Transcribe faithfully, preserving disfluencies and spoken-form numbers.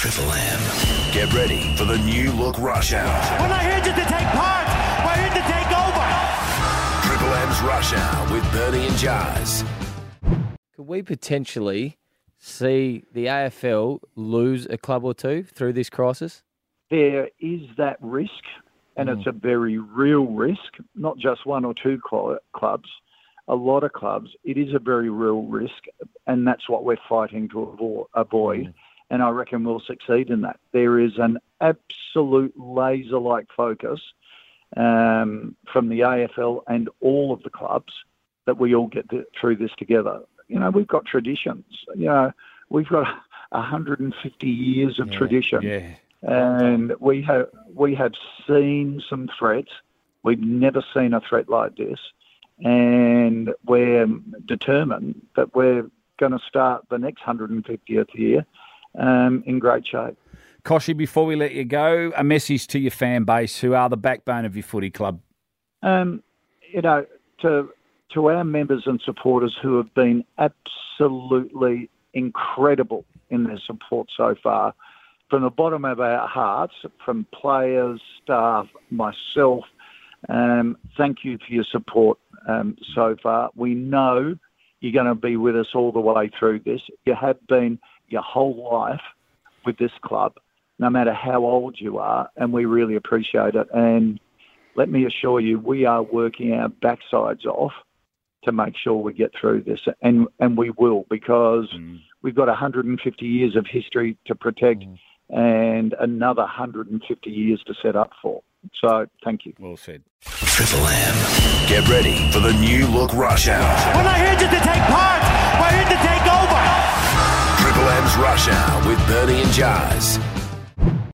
Triple M. Get ready for the new look rush hour. We're not here just to take part. We're here to take over. Triple M's Rush Hour with Bernie and Jars. Could we potentially see the A F L lose a club or two through this crisis? There is that risk, and mm. it's a very real risk, not just one or two cl- clubs, a lot of clubs. It is a very real risk, and that's what we're fighting to avo- avoid. Mm. And I reckon we'll succeed in that. There is an absolute laser-like focus um, from the A F L and all of the clubs that we all get th- through this together. You know, we've got traditions. You know, we've got one hundred fifty years of yeah, tradition. Yeah. And we have we have seen some threats. We've never seen a threat like this. And we're determined that we're going to start the next one hundred fiftieth year um, in great shape. Koshy, before we let you go, a message to your fan base who are the backbone of your footy club. Um, you know, to to our members and supporters who have been absolutely incredible in their support so far, from the bottom of our hearts, from players, staff, myself, um, thank you for your support um, so far. We know you're going to be with us all the way through this. You have been your whole life with this club, no matter how old you are, and we really appreciate it. And let me assure you, we are working our backsides off to make sure we get through this, and, and we will, because mm. we've got one hundred fifty years of history to protect mm. and another one hundred fifty years to set up for. So, thank you. Well said. Triple M. Get ready for the new look rush hour. We're not here just to take part. We're here to take over. Triple M's Rush Hour with Bernie and Jars.